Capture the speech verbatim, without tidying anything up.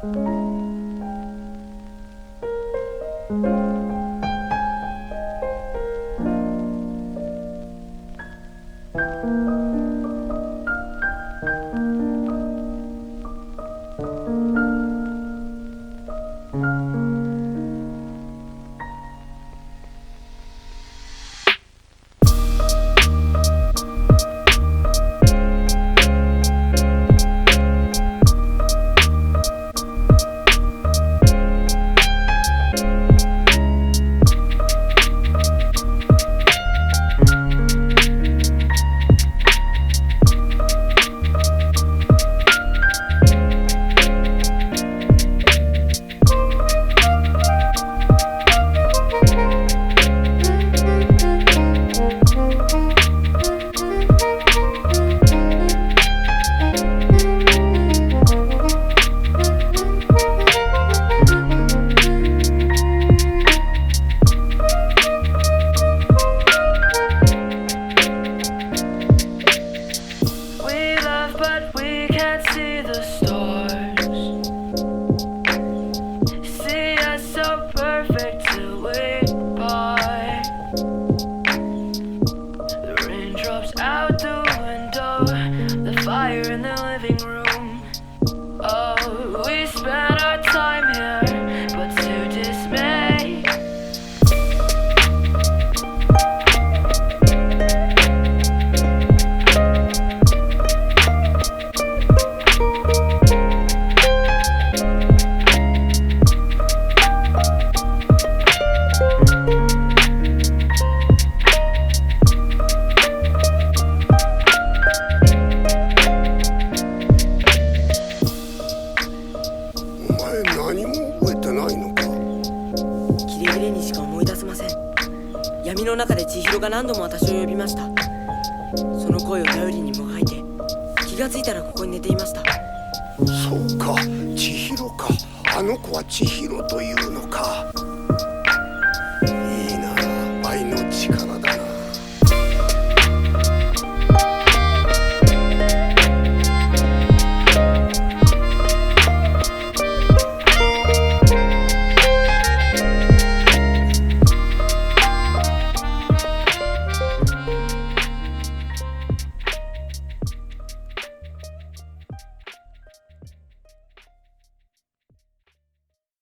闇の中で千尋が何度も私を呼びました。その声を頼りにもがいて、気がついたらここに寝ていました。 そうか、千尋か。あの子は千尋というのか。